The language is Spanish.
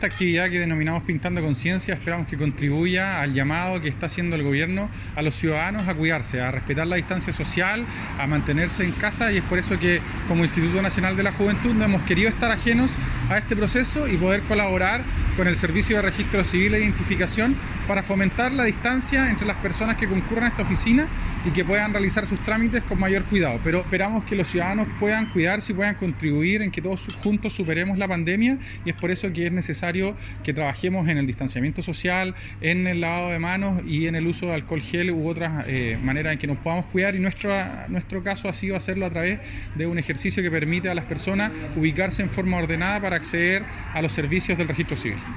Esta actividad que denominamos Pintando Conciencia esperamos que contribuya al llamado que está haciendo el gobierno a los ciudadanos a cuidarse, a respetar la distancia social, a mantenerse en casa, y es por eso que como Instituto Nacional de la Juventud no hemos querido estar ajenos a este proceso y poder colaborar con el Servicio de Registro Civil e Identificación para fomentar la distancia entre las personas que concurran a esta oficina y que puedan realizar sus trámites con mayor cuidado. Pero esperamos que los ciudadanos puedan cuidarse y puedan contribuir en que todos juntos superemos la pandemia, y es por eso que es necesario que trabajemos en el distanciamiento social, en el lavado de manos y en el uso de alcohol gel u otras maneras en que nos podamos cuidar, y nuestro caso ha sido hacerlo a través de un ejercicio que permite a las personas ubicarse en forma ordenada para acceder a los servicios del registro civil.